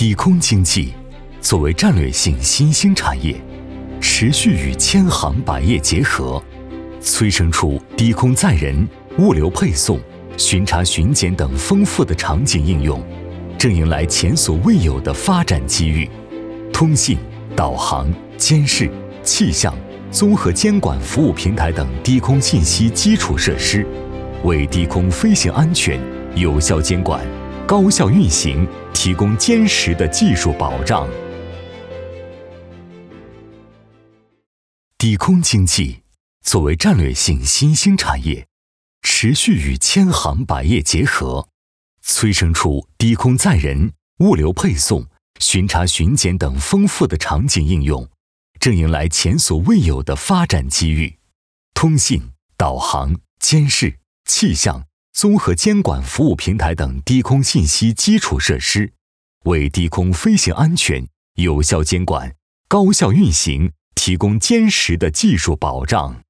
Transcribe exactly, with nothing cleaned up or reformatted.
低空经济作为战略性新兴产业，持续与千行百业结合，催生出低空载人、物流配送、巡查巡检等丰富的场景应用，正迎来前所未有的发展机遇。通信、导航、监视、气象、综合监管服务平台等低空信息基础设施，为低空飞行安全、有效监管、高效运行提供坚实的技术保障。低空经济作为战略性新兴产业，持续与千行百业结合，催生出低空载人、物流配送、巡查巡检等丰富的场景应用，正迎来前所未有的发展机遇。通信、导航、监视、气象、综合监管服务平台等低空信息基础设施，为低空飞行安全、有效监管、高效运行提供坚实的技术保障。